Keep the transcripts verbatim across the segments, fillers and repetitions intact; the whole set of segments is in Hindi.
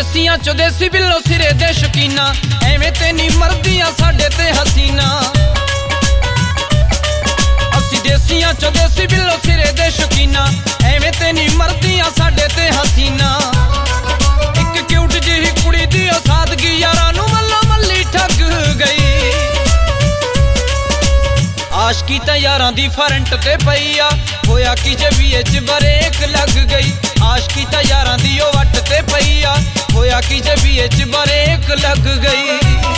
देसियां चो देसी बिल्लो सिरे दे शकीना, एवें ते नी मरदियां साडे ते हसीना। असी देसियां चो देसी बिल्लो सिरे दे शकीना, एवें ते नी मरदियां साडे ते हसीना। एक क्यूट जिही कुड़ी दी सादगी यारां नू मल्लो मल्ली ठग गई। आशकी तां यारां दी फरंट ते पई आ, होया कि जे बीच बरेक लग गई। आशकी तां यारां दी ओ वट ते पई आ, होया कि जे बीच बरेक लग गई।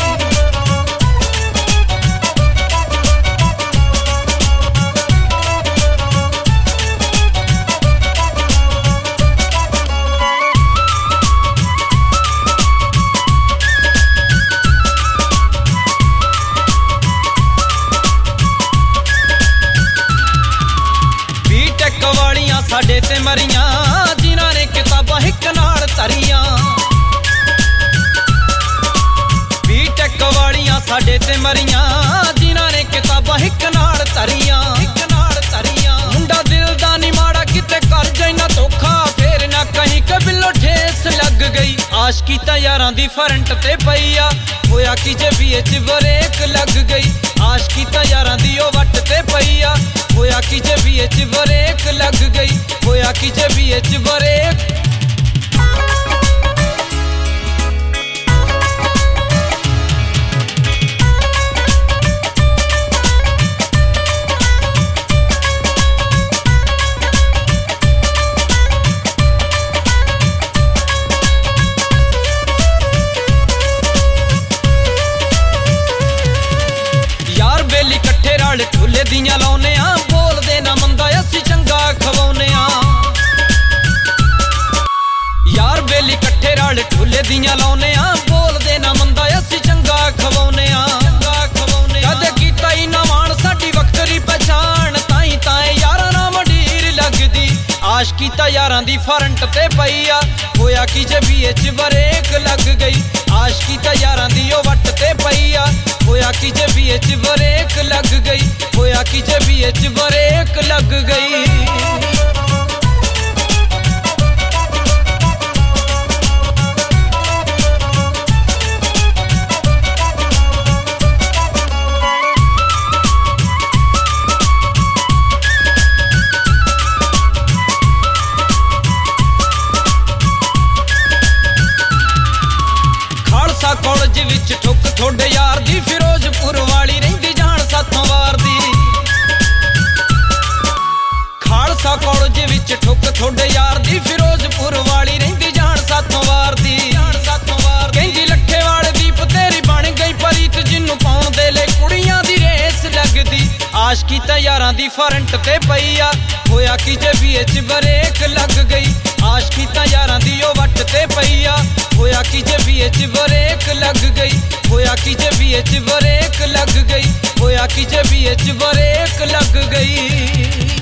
साडे ते मरियां जिन्हां ने किताबां हिक नाल धरियां। बीटेक वालियां साडे ते मरियां जिन्हां ने किताबां हिक नाल धरियां। हिक नाल धरियां मुंडा दिल दा नी माड़ा किते कर जाई ना धोखा, फेर ना कहीं कबिलो ठेस लग गई। आशकी तां यारां दी फरंट ते पई आ, होया कि जे बीच बरेक लग गई। आशकी तां यारां दी ओ वट ते पई आ, होया कि जे बीच बरेक लग गई। होया कि जे बीच बरेक यार बेली कट्ठे रल ठुले दियां लाउने आ, बोलदे ना मंदा असी चंगा खवाउने आ। यार बेली कट्ठे रल ठुले दियां लाउने आ, बोलदे ना मंदा असी चंगा खवाउने आ। कदे कीता ही ना माण साडी वक्तरी पहचान, ताई ताए यारां ना मंडीर लगदी। आशकी तां यारां दी फरंट ते पई आ, होया कि जे बीच बरेक लग गई। आशकी तां यारां दी ओ वट ते पई आ, होया कि जे बीच बरेक लग गई। होया कि जे बीच बरेक लग गई। खालसा कॉलेज विच ठुक थोड़े यार दी, फिरोजपुर वाली रहिंदी जान साथों वार दी। खालसा कॉलेज विच ठुक थोड़े यार दी, फिरोजपुर वाली रहिंदी जान साथों वार दी। कहंदी लखे वाले दीप तेरी बन गई परीत, जिन्नू पाउण दे ले कुड़ियां दी रेस लगदी। आशकी तां यारां दी फरंट ते पई आ, होया कि जे बीच बरेक लग गई। आशकी तां यारां दी ओ वट ते पई आ, होया कि जे बीच बरेक लग गई। होया कि जे बीच बरेक लग गई। होया कि जे बीच बरेक लग गई।